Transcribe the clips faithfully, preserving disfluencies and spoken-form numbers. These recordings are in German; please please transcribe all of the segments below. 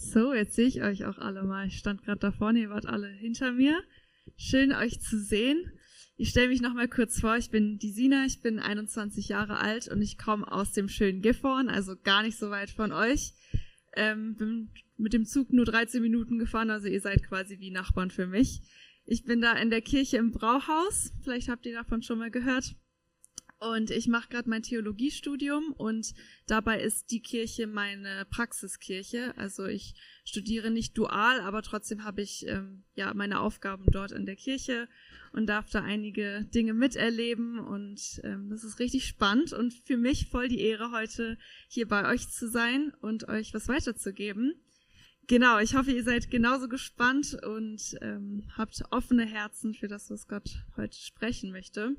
So, jetzt sehe ich euch auch alle mal. Ich stand gerade da vorne, ihr wart alle hinter mir. Schön, euch zu sehen. Ich stelle mich noch mal kurz vor. Ich bin die Sina, ich bin einundzwanzig Jahre alt und ich komme aus dem schönen Gifhorn, also gar nicht so weit von euch. Ähm, bin mit dem Zug nur dreizehn Minuten gefahren, also ihr seid quasi wie Nachbarn für mich. Ich bin da in der Kirche im Brauhaus, vielleicht habt ihr davon schon mal gehört. Und ich mache gerade mein Theologiestudium und dabei ist die Kirche meine Praxiskirche. Also ich studiere nicht dual, aber trotzdem habe ich ähm, ja meine Aufgaben dort in der Kirche und darf da einige Dinge miterleben. Und ähm, das ist richtig spannend und für mich voll die Ehre, heute hier bei euch zu sein und euch was weiterzugeben. Genau, ich hoffe, ihr seid genauso gespannt und ähm, habt offene Herzen für das, was Gott heute sprechen möchte.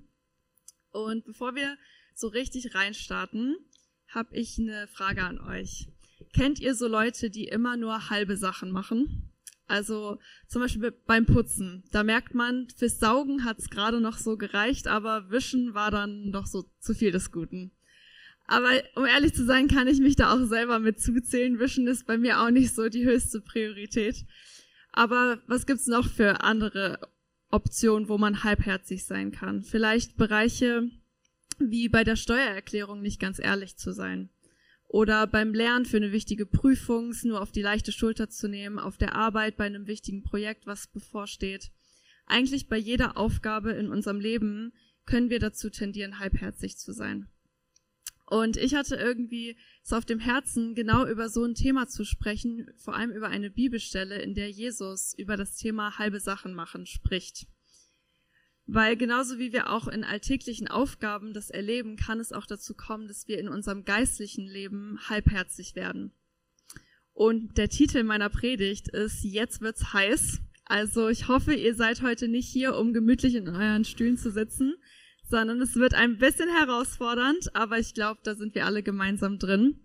Und bevor wir so richtig reinstarten, habe ich eine Frage an euch. Kennt ihr so Leute, die immer nur halbe Sachen machen? Also zum Beispiel beim Putzen. Da merkt man, fürs Saugen hat es gerade noch so gereicht, aber Wischen war dann doch so zu viel des Guten. Aber um ehrlich zu sein, kann ich mich da auch selber mit zuzählen. Wischen ist bei mir auch nicht so die höchste Priorität. Aber was gibt's noch für andere Option, wo man halbherzig sein kann. Vielleicht Bereiche wie bei der Steuererklärung nicht ganz ehrlich zu sein. Oder beim Lernen für eine wichtige Prüfung es nur auf die leichte Schulter zu nehmen, auf der Arbeit bei einem wichtigen Projekt, was bevorsteht. Eigentlich bei jeder Aufgabe in unserem Leben können wir dazu tendieren, halbherzig zu sein. Und ich hatte irgendwie es auf dem Herzen, genau über so ein Thema zu sprechen, vor allem über eine Bibelstelle, in der Jesus über das Thema halbe Sachen machen spricht. Weil genauso wie wir auch in alltäglichen Aufgaben das erleben, kann es auch dazu kommen, dass wir in unserem geistlichen Leben halbherzig werden. Und der Titel meiner Predigt ist Jetzt wird's heiß. Also ich hoffe, ihr seid heute nicht hier, um gemütlich in euren Stühlen zu sitzen, sondern es wird ein bisschen herausfordernd, aber ich glaube, da sind wir alle gemeinsam drin.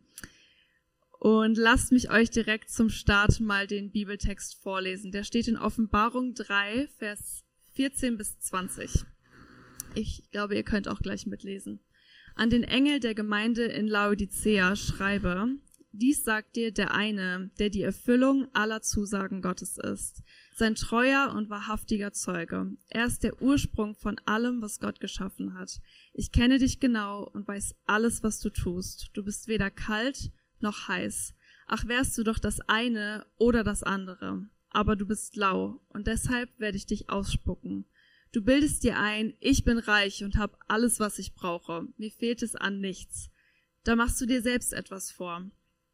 Und lasst mich euch direkt zum Start mal den Bibeltext vorlesen. Der steht in Offenbarung drei, Vers vierzehn bis zwanzig. Ich glaube, ihr könnt auch gleich mitlesen. An den Engel der Gemeinde in Laodicea schreibe: Dies sagt dir der eine, der die Erfüllung aller Zusagen Gottes ist, sein treuer und wahrhaftiger Zeuge. Er ist der Ursprung von allem, was Gott geschaffen hat. Ich kenne dich genau und weiß alles, was du tust. Du bist weder kalt noch heiß. Ach, wärst du doch das eine oder das andere. Aber du bist lau und deshalb werde ich dich ausspucken. Du bildest dir ein, ich bin reich und habe alles, was ich brauche. Mir fehlt es an nichts. Da machst du dir selbst etwas vor.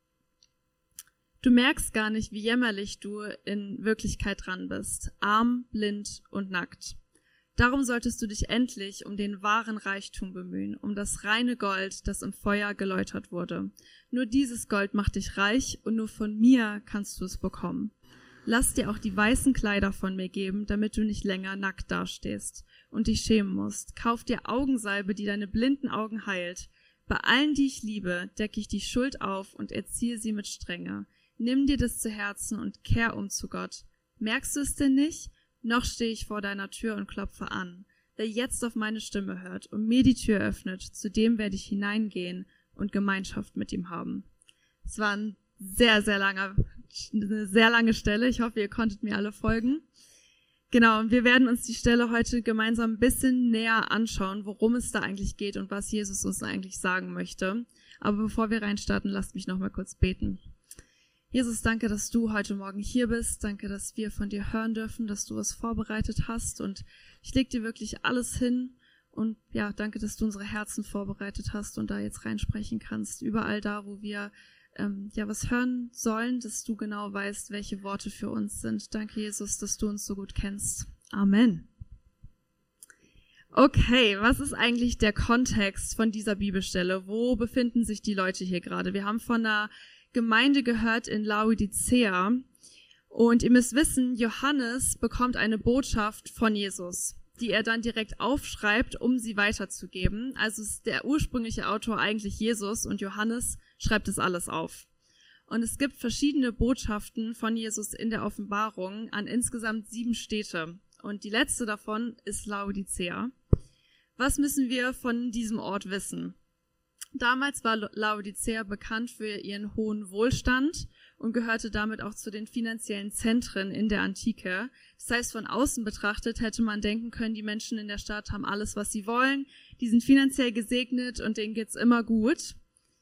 Du merkst gar nicht, wie jämmerlich du in Wirklichkeit dran bist, arm, blind und nackt. Darum solltest du dich endlich um den wahren Reichtum bemühen, um das reine Gold, das im Feuer geläutert wurde. Nur dieses Gold macht dich reich und nur von mir kannst du es bekommen. Lass dir auch die weißen Kleider von mir geben, damit du nicht länger nackt dastehst und dich schämen musst. Kauf dir Augensalbe, die deine blinden Augen heilt. Bei allen, die ich liebe, decke ich die Schuld auf und erziehe sie mit Strenge. Nimm dir das zu Herzen und kehr um zu Gott. Merkst du es denn nicht? Noch stehe ich vor deiner Tür und klopfe an. Wer jetzt auf meine Stimme hört und mir die Tür öffnet, zu dem werde ich hineingehen und Gemeinschaft mit ihm haben. Es war ein sehr, sehr langer, eine sehr lange Stelle. Ich hoffe, ihr konntet mir alle folgen. Genau, und wir werden uns die Stelle heute gemeinsam ein bisschen näher anschauen, worum es da eigentlich geht und was Jesus uns eigentlich sagen möchte. Aber bevor wir reinstarten, lasst mich noch mal kurz beten. Jesus, danke, dass du heute Morgen hier bist. Danke, dass wir von dir hören dürfen, dass du was vorbereitet hast. Und ich leg dir wirklich alles hin. Und ja, danke, dass du unsere Herzen vorbereitet hast und da jetzt reinsprechen kannst. Überall da, wo wir ähm, ja was hören sollen, dass du genau weißt, welche Worte für uns sind. Danke, Jesus, dass du uns so gut kennst. Amen. Okay, was ist eigentlich der Kontext von dieser Bibelstelle? Wo befinden sich die Leute hier gerade? Wir haben von einer Gemeinde gehört in Laodicea und ihr müsst wissen, Johannes bekommt eine Botschaft von Jesus, die er dann direkt aufschreibt, um sie weiterzugeben. Also ist der ursprüngliche Autor eigentlich Jesus und Johannes schreibt es alles auf. Und es gibt verschiedene Botschaften von Jesus in der Offenbarung an insgesamt sieben Städte und die letzte davon ist Laodicea. Was müssen wir von diesem Ort wissen? Damals war Laodicea bekannt für ihren hohen Wohlstand und gehörte damit auch zu den finanziellen Zentren in der Antike. Das heißt, von außen betrachtet hätte man denken können, die Menschen in der Stadt haben alles, was sie wollen, die sind finanziell gesegnet und denen geht's immer gut.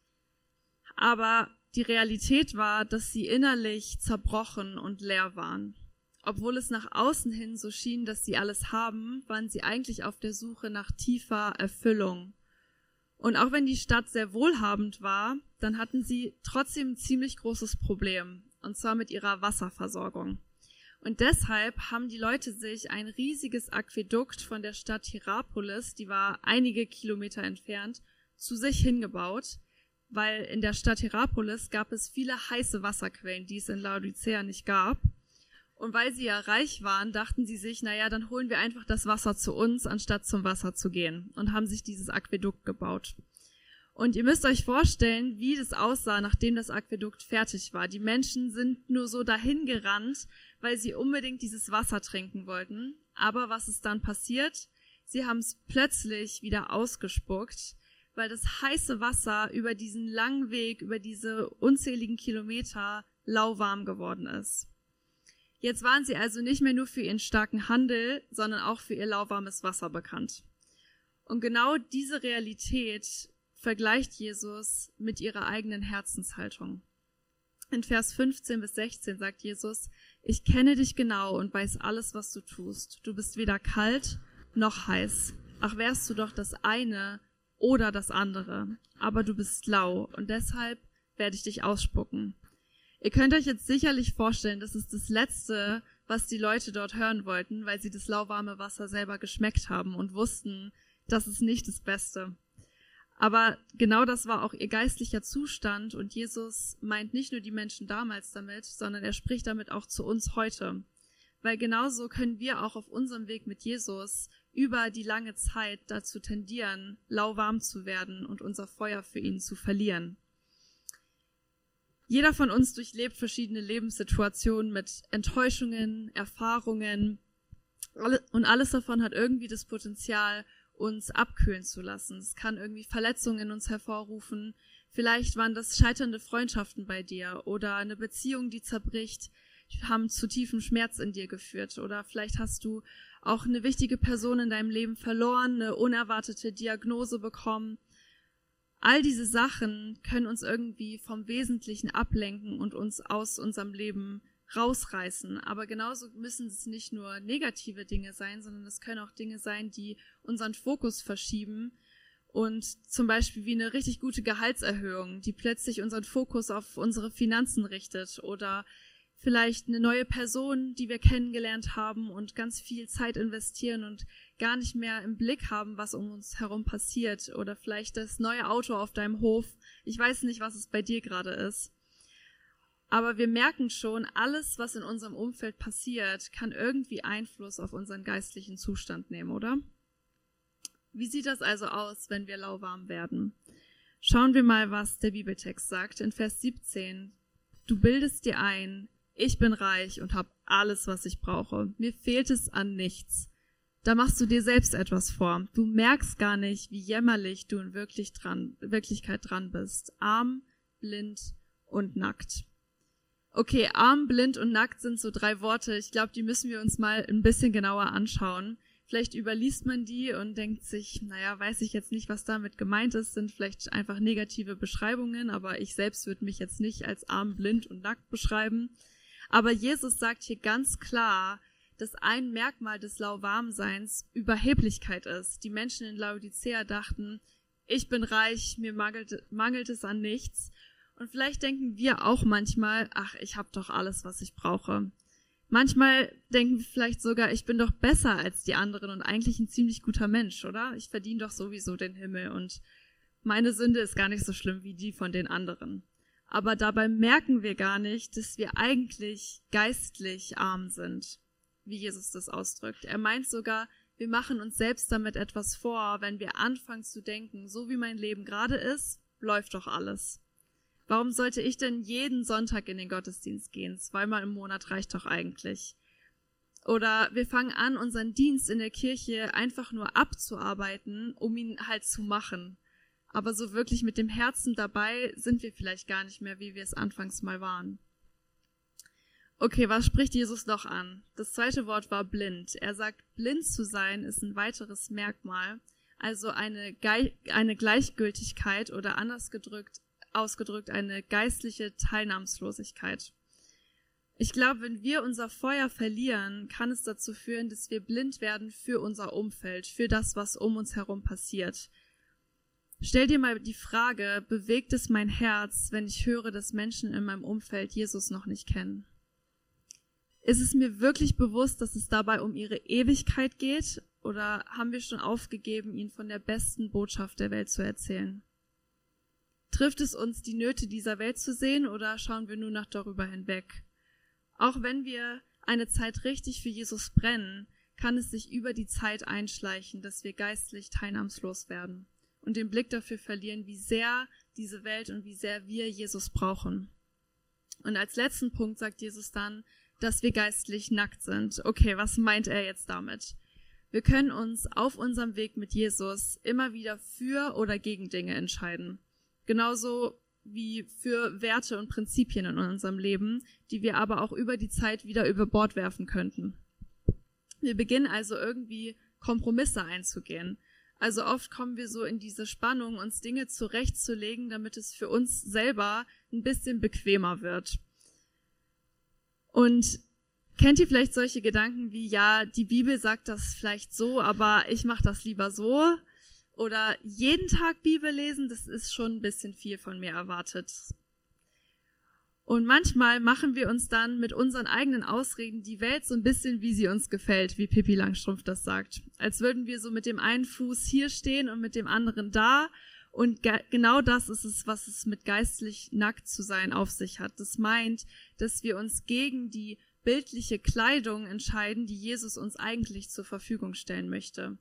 Aber die Realität war, dass sie innerlich zerbrochen und leer waren. Obwohl es nach außen hin so schien, dass sie alles haben, waren sie eigentlich auf der Suche nach tiefer Erfüllung. Und auch wenn die Stadt sehr wohlhabend war, dann hatten sie trotzdem ein ziemlich großes Problem, und zwar mit ihrer Wasserversorgung. Und deshalb haben die Leute sich ein riesiges Aquädukt von der Stadt Hierapolis, die war einige Kilometer entfernt, zu sich hingebaut, weil in der Stadt Hierapolis gab es viele heiße Wasserquellen, die es in Laodicea nicht gab. Und weil sie ja reich waren, dachten sie sich, naja, dann holen wir einfach das Wasser zu uns, anstatt zum Wasser zu gehen, und haben sich dieses Aquädukt gebaut. Und ihr müsst euch vorstellen, wie das aussah, nachdem das Aquädukt fertig war. Die Menschen sind nur so dahin gerannt, weil sie unbedingt dieses Wasser trinken wollten. Aber was ist dann passiert? Sie haben es plötzlich wieder ausgespuckt, weil das heiße Wasser über diesen langen Weg, über diese unzähligen Kilometer lauwarm geworden ist. Jetzt waren sie also nicht mehr nur für ihren starken Handel, sondern auch für ihr lauwarmes Wasser bekannt. Und genau diese Realität vergleicht Jesus mit ihrer eigenen Herzenshaltung. In Vers fünfzehn bis sechzehn sagt Jesus: Ich kenne dich genau und weiß alles, was du tust. Du bist weder kalt noch heiß. Ach, wärst du doch das eine oder das andere. Aber du bist lau und deshalb werde ich dich ausspucken. Ihr könnt euch jetzt sicherlich vorstellen, das ist das Letzte, was die Leute dort hören wollten, weil sie das lauwarme Wasser selber geschmeckt haben und wussten, das ist nicht das Beste. Aber genau das war auch ihr geistlicher Zustand, und Jesus meint nicht nur die Menschen damals damit, sondern er spricht damit auch zu uns heute. Weil genauso können wir auch auf unserem Weg mit Jesus über die lange Zeit dazu tendieren, lauwarm zu werden und unser Feuer für ihn zu verlieren. Jeder von uns durchlebt verschiedene Lebenssituationen mit Enttäuschungen, Erfahrungen, und alles davon hat irgendwie das Potenzial, uns abkühlen zu lassen. Es kann irgendwie Verletzungen in uns hervorrufen. Vielleicht waren das scheiternde Freundschaften bei dir oder eine Beziehung, die zerbricht, haben zu tiefem Schmerz in dir geführt. Oder vielleicht hast du auch eine wichtige Person in deinem Leben verloren, eine unerwartete Diagnose bekommen. All diese Sachen können uns irgendwie vom Wesentlichen ablenken und uns aus unserem Leben rausreißen. Aber genauso müssen es nicht nur negative Dinge sein, sondern es können auch Dinge sein, die unseren Fokus verschieben. Und zum Beispiel wie eine richtig gute Gehaltserhöhung, die plötzlich unseren Fokus auf unsere Finanzen richtet. Oder vielleicht eine neue Person, die wir kennengelernt haben und ganz viel Zeit investieren und gar nicht mehr im Blick haben, was um uns herum passiert. Oder vielleicht das neue Auto auf deinem Hof. Ich weiß nicht, was es bei dir gerade ist. Aber wir merken schon, alles, was in unserem Umfeld passiert, kann irgendwie Einfluss auf unseren geistlichen Zustand nehmen, oder? Wie sieht das also aus, wenn wir lauwarm werden? Schauen wir mal, was der Bibeltext sagt. In Vers siebzehn. Du bildest dir ein, ich bin reich und habe alles, was ich brauche. Mir fehlt es an nichts. Da machst du dir selbst etwas vor. Du merkst gar nicht, wie jämmerlich du in wirklich dran, Wirklichkeit dran bist. Arm, blind und nackt. Okay, arm, blind und nackt sind so drei Worte. Ich glaube, die müssen wir uns mal ein bisschen genauer anschauen. Vielleicht überliest man die und denkt sich, naja, weiß ich jetzt nicht, was damit gemeint ist, sind vielleicht einfach negative Beschreibungen, aber ich selbst würde mich jetzt nicht als arm, blind und nackt beschreiben. Aber Jesus sagt hier ganz klar, dass ein Merkmal des Lauwarmseins Überheblichkeit ist. Die Menschen in Laodicea dachten, ich bin reich, mir mangelt, mangelt es an nichts. Und vielleicht denken wir auch manchmal, ach, ich habe doch alles, was ich brauche. Manchmal denken wir vielleicht sogar, ich bin doch besser als die anderen und eigentlich ein ziemlich guter Mensch, oder? Ich verdiene doch sowieso den Himmel und meine Sünde ist gar nicht so schlimm wie die von den anderen. Aber dabei merken wir gar nicht, dass wir eigentlich geistlich arm sind, wie Jesus das ausdrückt. Er meint sogar, wir machen uns selbst damit etwas vor, wenn wir anfangen zu denken, so wie mein Leben gerade ist, läuft doch alles. Warum sollte ich denn jeden Sonntag in den Gottesdienst gehen? Zweimal im Monat reicht doch eigentlich. Oder wir fangen an, unseren Dienst in der Kirche einfach nur abzuarbeiten, um ihn halt zu machen. Aber so wirklich mit dem Herzen dabei sind wir vielleicht gar nicht mehr, wie wir es anfangs mal waren. Okay, was spricht Jesus noch an? Das zweite Wort war blind. Er sagt, blind zu sein ist ein weiteres Merkmal, also eine, Ge- eine Gleichgültigkeit oder anders gedrückt, ausgedrückt eine geistliche Teilnahmslosigkeit. Ich glaube, wenn wir unser Feuer verlieren, kann es dazu führen, dass wir blind werden für unser Umfeld, für das, was um uns herum passiert. Stell dir mal die Frage, bewegt es mein Herz, wenn ich höre, dass Menschen in meinem Umfeld Jesus noch nicht kennen? Ist es mir wirklich bewusst, dass es dabei um ihre Ewigkeit geht, oder haben wir schon aufgegeben, ihnen von der besten Botschaft der Welt zu erzählen? Trifft es uns, die Nöte dieser Welt zu sehen, oder schauen wir nur noch darüber hinweg? Auch wenn wir eine Zeit richtig für Jesus brennen, kann es sich über die Zeit einschleichen, dass wir geistlich teilnahmslos werden und den Blick dafür verlieren, wie sehr diese Welt und wie sehr wir Jesus brauchen. Und als letzten Punkt sagt Jesus dann, dass wir geistlich nackt sind. Okay, was meint er jetzt damit? Wir können uns auf unserem Weg mit Jesus immer wieder für oder gegen Dinge entscheiden. Genauso wie für Werte und Prinzipien in unserem Leben, die wir aber auch über die Zeit wieder über Bord werfen könnten. Wir beginnen also irgendwie Kompromisse einzugehen. Also oft kommen wir so in diese Spannung, uns Dinge zurechtzulegen, damit es für uns selber ein bisschen bequemer wird. Und kennt ihr vielleicht solche Gedanken wie, ja, die Bibel sagt das vielleicht so, aber ich mache das lieber so? Oder jeden Tag Bibel lesen, das ist schon ein bisschen viel von mir erwartet. Und manchmal machen wir uns dann mit unseren eigenen Ausreden die Welt so ein bisschen, wie sie uns gefällt, wie Pippi Langstrumpf das sagt. Als würden wir so mit dem einen Fuß hier stehen und mit dem anderen da. Und ge- genau das ist es, was es mit geistlich nackt zu sein auf sich hat. Das meint, dass wir uns gegen die bildliche Kleidung entscheiden, die Jesus uns eigentlich zur Verfügung stellen möchte.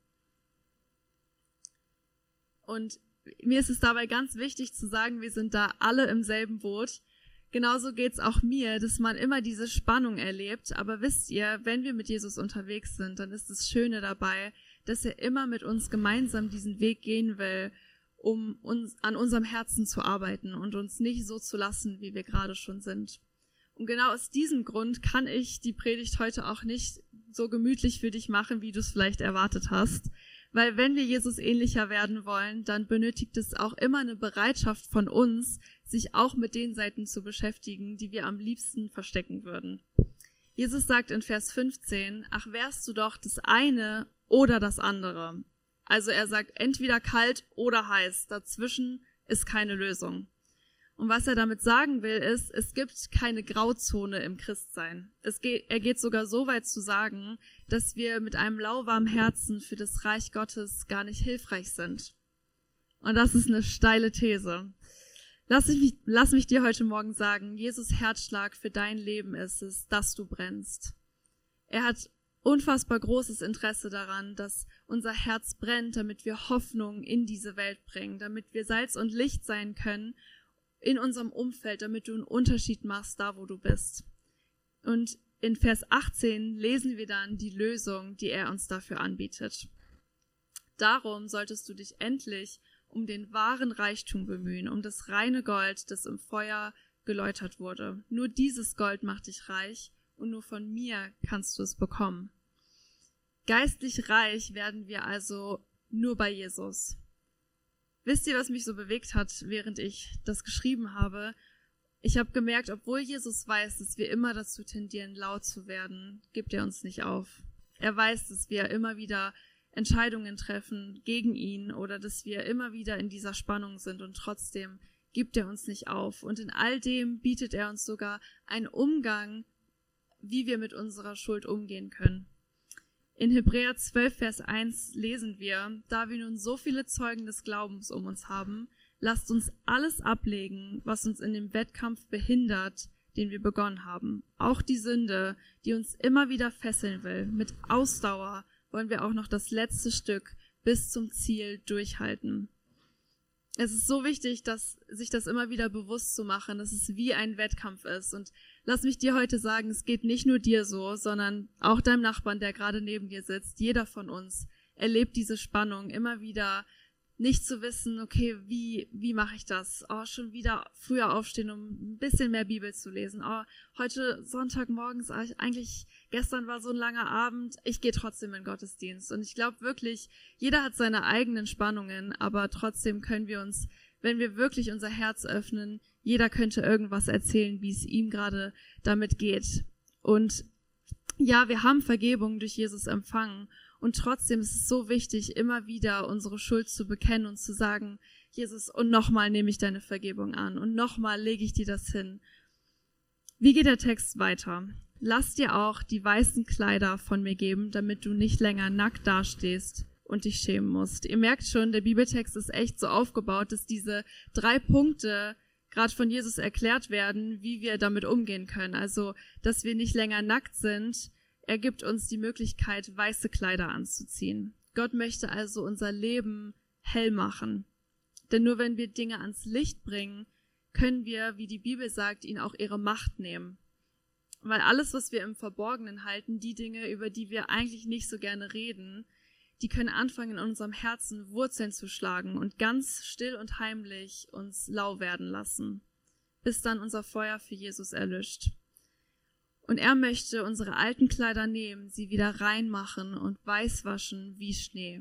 Und mir ist es dabei ganz wichtig zu sagen, wir sind da alle im selben Boot. Genauso geht's auch mir, dass man immer diese Spannung erlebt. Aber wisst ihr, wenn wir mit Jesus unterwegs sind, dann ist das Schöne dabei, dass er immer mit uns gemeinsam diesen Weg gehen will, um uns an unserem Herzen zu arbeiten und uns nicht so zu lassen, wie wir gerade schon sind. Und genau aus diesem Grund kann ich die Predigt heute auch nicht so gemütlich für dich machen, wie du es vielleicht erwartet hast. Weil wenn wir Jesus ähnlicher werden wollen, dann benötigt es auch immer eine Bereitschaft von uns, sich auch mit den Seiten zu beschäftigen, die wir am liebsten verstecken würden. Jesus sagt in Vers fünfzehn, ach, wärst du doch das eine oder das andere. Also er sagt entweder kalt oder heiß, dazwischen ist keine Lösung. Und was er damit sagen will, ist, es gibt keine Grauzone im Christsein. Es geht, er geht sogar so weit zu sagen, dass wir mit einem lauwarmen Herzen für das Reich Gottes gar nicht hilfreich sind. Und das ist eine steile These. Lass mich, lass mich dir heute Morgen sagen, Jesus' Herzschlag für dein Leben ist es, dass du brennst. Er hat unfassbar großes Interesse daran, dass unser Herz brennt, damit wir Hoffnung in diese Welt bringen, damit wir Salz und Licht sein können in unserem Umfeld, damit du einen Unterschied machst, da wo du bist. Und in Vers achtzehn lesen wir dann die Lösung, die er uns dafür anbietet. Darum solltest du dich endlich um den wahren Reichtum bemühen, um das reine Gold, das im Feuer geläutert wurde. Nur dieses Gold macht dich reich und nur von mir kannst du es bekommen. Geistlich reich werden wir also nur bei Jesus. Wisst ihr, was mich so bewegt hat, während ich das geschrieben habe? Ich habe gemerkt, obwohl Jesus weiß, dass wir immer dazu tendieren, laut zu werden, gibt er uns nicht auf. Er weiß, dass wir immer wieder Entscheidungen treffen gegen ihn oder dass wir immer wieder in dieser Spannung sind und trotzdem gibt er uns nicht auf. Und in all dem bietet er uns sogar einen Umgang, wie wir mit unserer Schuld umgehen können. In Hebräer zwölf, Vers eins lesen wir, da wir nun so viele Zeugen des Glaubens um uns haben, lasst uns alles ablegen, was uns in dem Wettkampf behindert, den wir begonnen haben. Auch die Sünde, die uns immer wieder fesseln will. Mit Ausdauer wollen wir auch noch das letzte Stück bis zum Ziel durchhalten. Es ist so wichtig, dass sich das immer wieder bewusst zu machen, dass es wie ein Wettkampf ist. Und lass mich dir heute sagen, es geht nicht nur dir so, sondern auch deinem Nachbarn, der gerade neben dir sitzt. Jeder von uns erlebt diese Spannung, immer wieder nicht zu wissen, okay, wie wie mache ich das? Oh, schon wieder früher aufstehen, um ein bisschen mehr Bibel zu lesen. Oh, heute Sonntagmorgens, eigentlich gestern war so ein langer Abend, ich gehe trotzdem in den Gottesdienst. Und ich glaube wirklich, jeder hat seine eigenen Spannungen, aber trotzdem können wir uns, wenn wir wirklich unser Herz öffnen, jeder könnte irgendwas erzählen, wie es ihm gerade damit geht. Und ja, wir haben Vergebung durch Jesus empfangen. Und trotzdem ist es so wichtig, immer wieder unsere Schuld zu bekennen und zu sagen, Jesus, und nochmal nehme ich deine Vergebung an und nochmal lege ich dir das hin. Wie geht der Text weiter? Lass dir auch die weißen Kleider von mir geben, damit du nicht länger nackt dastehst und dich schämen musst. Ihr merkt schon, der Bibeltext ist echt so aufgebaut, dass diese drei Punkte gerade von Jesus erklärt werden, wie wir damit umgehen können. Also, dass wir nicht länger nackt sind. Er gibt uns die Möglichkeit, weiße Kleider anzuziehen. Gott möchte also unser Leben hell machen. Denn nur wenn wir Dinge ans Licht bringen, können wir, wie die Bibel sagt, ihnen auch ihre Macht nehmen. Weil alles, was wir im Verborgenen halten, die Dinge, über die wir eigentlich nicht so gerne reden, die können anfangen, in unserem Herzen Wurzeln zu schlagen und ganz still und heimlich uns lau werden lassen, bis dann unser Feuer für Jesus erlischt. Und er möchte unsere alten Kleider nehmen, sie wieder reinmachen und weiß waschen wie Schnee.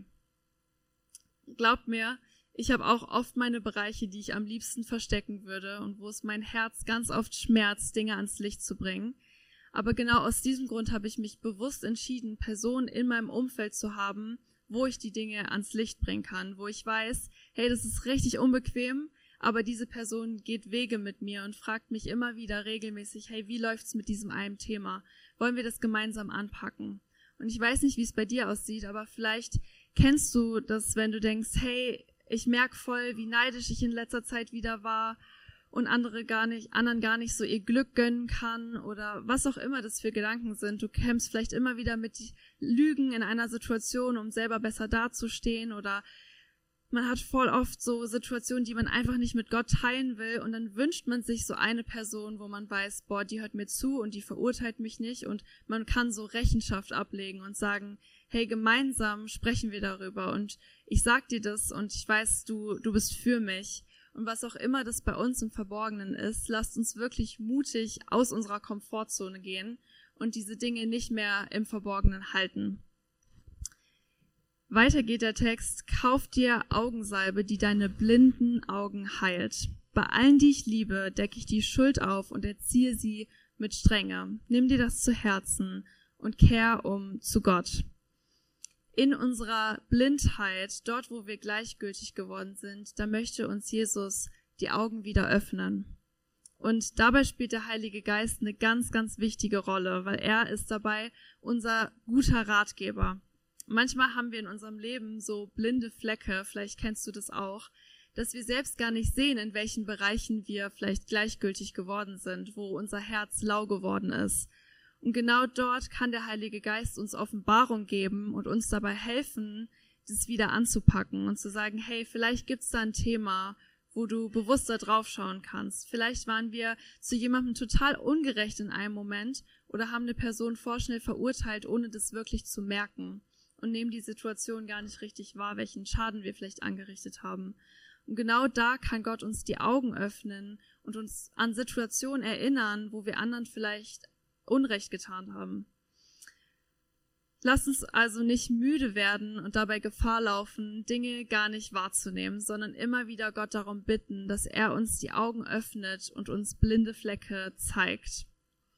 Glaubt mir, ich habe auch oft meine Bereiche, die ich am liebsten verstecken würde und wo es mein Herz ganz oft schmerzt, Dinge ans Licht zu bringen. Aber genau aus diesem Grund habe ich mich bewusst entschieden, Personen in meinem Umfeld zu haben, wo ich die Dinge ans Licht bringen kann, wo ich weiß, hey, das ist richtig unbequem, aber diese Person geht Wege mit mir und fragt mich immer wieder regelmäßig, hey, wie läuft's mit diesem einen Thema? Wollen wir das gemeinsam anpacken? Und ich weiß nicht, wie es bei dir aussieht, aber vielleicht kennst du das, wenn du denkst, hey, ich merke voll, wie neidisch ich in letzter Zeit wieder war und andere gar nicht, anderen gar nicht so ihr Glück gönnen kann oder was auch immer das für Gedanken sind. Du kämpfst vielleicht immer wieder mit Lügen in einer Situation, um selber besser dazustehen, oder man hat voll oft so Situationen, die man einfach nicht mit Gott teilen will, und dann wünscht man sich so eine Person, wo man weiß, boah, die hört mir zu und die verurteilt mich nicht, und man kann so Rechenschaft ablegen und sagen, hey, gemeinsam sprechen wir darüber und ich sag dir das und ich weiß, du, du bist für mich. Und was auch immer das bei uns im Verborgenen ist, lasst uns wirklich mutig aus unserer Komfortzone gehen und diese Dinge nicht mehr im Verborgenen halten. Weiter geht der Text: Kauf dir Augensalbe, die deine blinden Augen heilt. Bei allen, die ich liebe, decke ich die Schuld auf und erziehe sie mit Strenge. Nimm dir das zu Herzen und kehr um zu Gott. In unserer Blindheit, dort wo wir gleichgültig geworden sind, da möchte uns Jesus die Augen wieder öffnen. Und dabei spielt der Heilige Geist eine ganz, ganz wichtige Rolle, weil er ist dabei unser guter Ratgeber. Manchmal haben wir in unserem Leben so blinde Flecke, vielleicht kennst du das auch, dass wir selbst gar nicht sehen, in welchen Bereichen wir vielleicht gleichgültig geworden sind, wo unser Herz lau geworden ist. Und genau dort kann der Heilige Geist uns Offenbarung geben und uns dabei helfen, das wieder anzupacken und zu sagen, hey, vielleicht gibt's da ein Thema, wo du bewusster draufschauen kannst. Vielleicht waren wir zu jemandem total ungerecht in einem Moment oder haben eine Person vorschnell verurteilt, ohne das wirklich zu merken, und nehmen die Situation gar nicht richtig wahr, welchen Schaden wir vielleicht angerichtet haben. Und genau da kann Gott uns die Augen öffnen und uns an Situationen erinnern, wo wir anderen vielleicht Unrecht getan haben. Lasst uns also nicht müde werden und dabei Gefahr laufen, Dinge gar nicht wahrzunehmen, sondern immer wieder Gott darum bitten, dass er uns die Augen öffnet und uns blinde Flecke zeigt.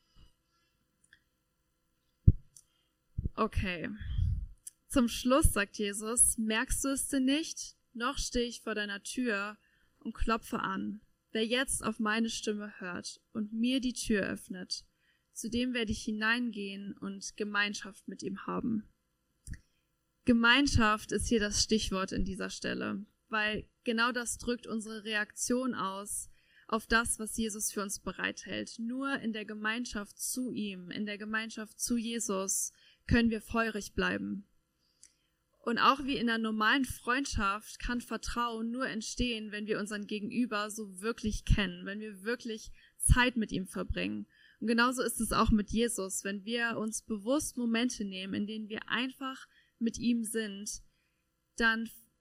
Okay. Zum Schluss sagt Jesus: Merkst du es denn nicht? Noch stehe ich vor deiner Tür und klopfe an. Wer jetzt auf meine Stimme hört und mir die Tür öffnet, zu dem werde ich hineingehen und Gemeinschaft mit ihm haben. Gemeinschaft ist hier das Stichwort in dieser Stelle, weil genau das drückt unsere Reaktion aus auf das, was Jesus für uns bereithält. Nur in der Gemeinschaft zu ihm, in der Gemeinschaft zu Jesus können wir feurig bleiben. Und auch wie in einer normalen Freundschaft kann Vertrauen nur entstehen, wenn wir unseren Gegenüber so wirklich kennen, wenn wir wirklich Zeit mit ihm verbringen. Und genauso ist es auch mit Jesus, wenn wir uns bewusst Momente nehmen, in denen wir einfach mit ihm sind, dann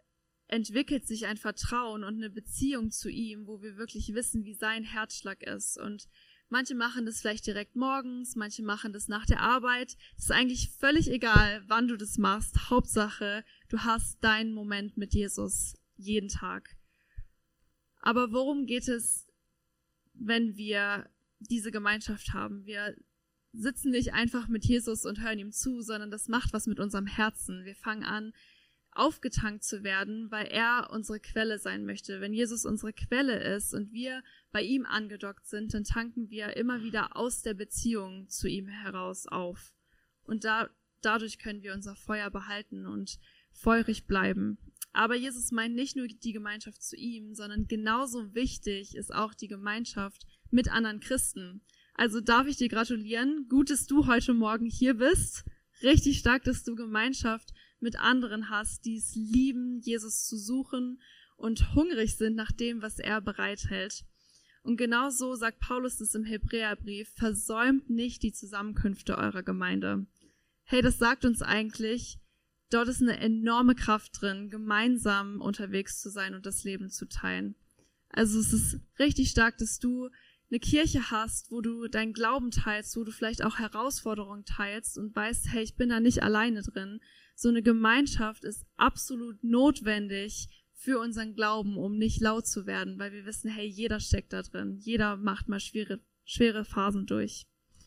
entwickelt sich ein Vertrauen und eine Beziehung zu ihm, wo wir wirklich wissen, wie sein Herzschlag ist. Und manche machen das vielleicht direkt morgens, manche machen das nach der Arbeit. Es ist eigentlich völlig egal, wann du das machst. Hauptsache, du hast deinen Moment mit Jesus jeden Tag. Aber worum geht es, wenn wir diese Gemeinschaft haben? Wir sitzen nicht einfach mit Jesus und hören ihm zu, sondern das macht was mit unserem Herzen. Wir fangen an, aufgetankt zu werden, weil er unsere Quelle sein möchte. Wenn Jesus unsere Quelle ist und wir bei ihm angedockt sind, dann tanken wir immer wieder aus der Beziehung zu ihm heraus auf. Und da, dadurch können wir unser Feuer behalten und feurig bleiben. Aber Jesus meint nicht nur die Gemeinschaft zu ihm, sondern genauso wichtig ist auch die Gemeinschaft mit anderen Christen. Also darf ich dir gratulieren. Gut, dass du heute Morgen hier bist. Richtig stark, dass du Gemeinschaft mit anderen hast, die es lieben, Jesus zu suchen und hungrig sind nach dem, was er bereithält. Und genau so sagt Paulus es im Hebräerbrief: Versäumt nicht die Zusammenkünfte eurer Gemeinde. Hey, das sagt uns eigentlich, dort ist eine enorme Kraft drin, gemeinsam unterwegs zu sein und das Leben zu teilen. Also es ist richtig stark, dass du eine Kirche hast, wo du deinen Glauben teilst, wo du vielleicht auch Herausforderungen teilst und weißt, hey, ich bin da nicht alleine drin. So eine Gemeinschaft ist absolut notwendig für unseren Glauben, um nicht laut zu werden, weil wir wissen, hey, jeder steckt da drin. Jeder macht mal schwere, schwere Phasen durch.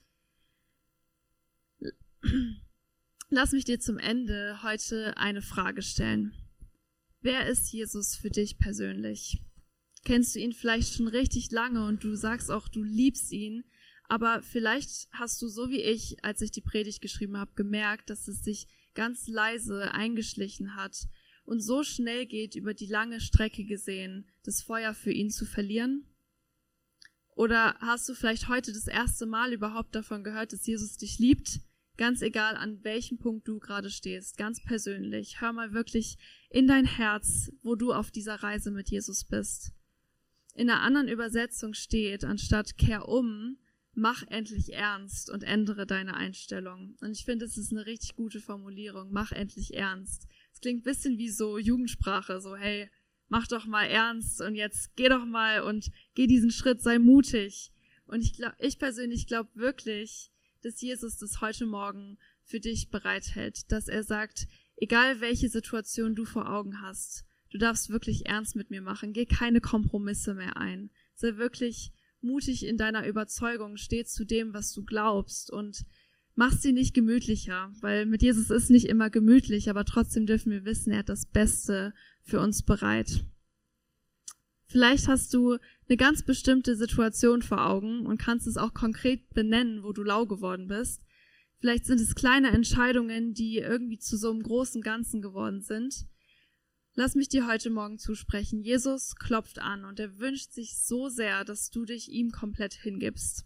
Lass mich dir zum Ende heute eine Frage stellen. Wer ist Jesus für dich persönlich? Kennst du ihn vielleicht schon richtig lange und du sagst auch, du liebst ihn, aber vielleicht hast du so wie ich, als ich die Predigt geschrieben habe, gemerkt, dass es sich ganz leise eingeschlichen hat und so schnell geht, über die lange Strecke gesehen, das Feuer für ihn zu verlieren? Oder hast du vielleicht heute das erste Mal überhaupt davon gehört, dass Jesus dich liebt? Ganz egal, an welchem Punkt du gerade stehst, ganz persönlich. Hör mal wirklich in dein Herz, wo du auf dieser Reise mit Jesus bist. In einer anderen Übersetzung steht, anstatt kehr um, mach endlich ernst und ändere deine Einstellung. Und ich finde, es ist eine richtig gute Formulierung, mach endlich ernst. Es klingt ein bisschen wie so Jugendsprache, so hey, mach doch mal ernst und jetzt geh doch mal und geh diesen Schritt, sei mutig. Und ich glaube, ich persönlich glaube wirklich, dass Jesus das heute Morgen für dich bereithält, dass er sagt, egal welche Situation du vor Augen hast, du darfst wirklich ernst mit mir machen, geh keine Kompromisse mehr ein, sei wirklich mutig in deiner Überzeugung, steh zu dem, was du glaubst und mach's dir nicht gemütlicher, weil mit Jesus ist nicht immer gemütlich, aber trotzdem dürfen wir wissen, er hat das Beste für uns bereit. Vielleicht hast du eine ganz bestimmte Situation vor Augen und kannst es auch konkret benennen, wo du lau geworden bist. Vielleicht sind es kleine Entscheidungen, die irgendwie zu so einem großen Ganzen geworden sind. Lass mich dir heute Morgen zusprechen. Jesus klopft an und er wünscht sich so sehr, dass du dich ihm komplett hingibst.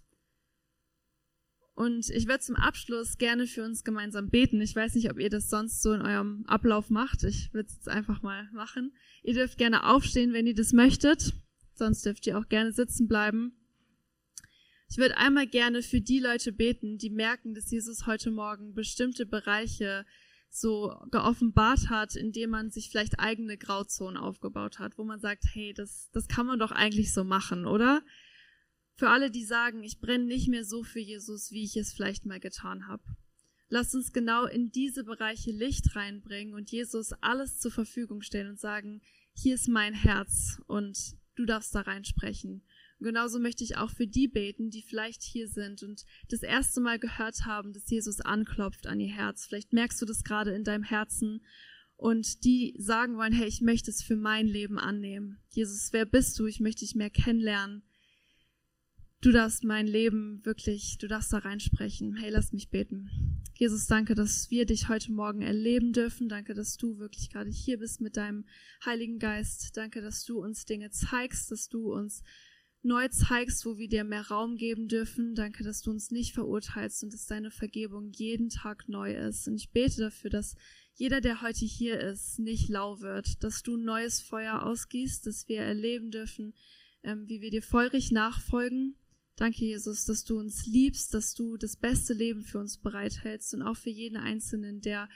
Und ich würde zum Abschluss gerne für uns gemeinsam beten. Ich weiß nicht, ob ihr das sonst so in eurem Ablauf macht. Ich würde es jetzt einfach mal machen. Ihr dürft gerne aufstehen, wenn ihr das möchtet. Sonst dürft ihr auch gerne sitzen bleiben. Ich würde einmal gerne für die Leute beten, die merken, dass Jesus heute Morgen bestimmte Bereiche so geoffenbart hat, indem man sich vielleicht eigene Grauzonen aufgebaut hat, wo man sagt, hey, das, das kann man doch eigentlich so machen, oder? Für alle, die sagen, ich brenne nicht mehr so für Jesus, wie ich es vielleicht mal getan habe. Lasst uns genau in diese Bereiche Licht reinbringen und Jesus alles zur Verfügung stellen und sagen, hier ist mein Herz und du darfst da reinsprechen. Und genauso möchte ich auch für die beten, die vielleicht hier sind und das erste Mal gehört haben, dass Jesus anklopft an ihr Herz. Vielleicht merkst du das gerade in deinem Herzen und die sagen wollen, hey, ich möchte es für mein Leben annehmen. Jesus, wer bist du? Ich möchte dich mehr kennenlernen. Du darfst mein Leben wirklich, du darfst da reinsprechen. Hey, lass mich beten. Jesus, danke, dass wir dich heute Morgen erleben dürfen. Danke, dass du wirklich gerade hier bist mit deinem Heiligen Geist. Danke, dass du uns Dinge zeigst, dass du uns neu zeigst, wo wir dir mehr Raum geben dürfen. Danke, dass du uns nicht verurteilst und dass deine Vergebung jeden Tag neu ist. Und ich bete dafür, dass jeder, der heute hier ist, nicht lau wird, dass du neues Feuer ausgießt, dass wir erleben dürfen, ähm, wie wir dir feurig nachfolgen. Danke, Jesus, dass du uns liebst, dass du das beste Leben für uns bereithältst und auch für jeden Einzelnen, der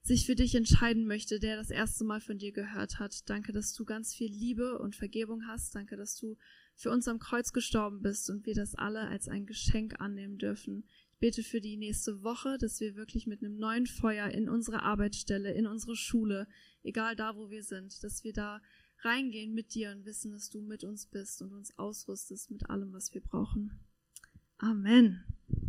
sich für dich entscheiden möchte, der das erste Mal von dir gehört hat. Danke, dass du ganz viel Liebe und Vergebung hast. Danke, dass du für uns am Kreuz gestorben bist und wir das alle als ein Geschenk annehmen dürfen. Ich bete für die nächste Woche, dass wir wirklich mit einem neuen Feuer in unsere Arbeitsstelle, in unsere Schule, egal da, wo wir sind, dass wir da reingehen mit dir und wissen, dass du mit uns bist und uns ausrüstest mit allem, was wir brauchen. Amen.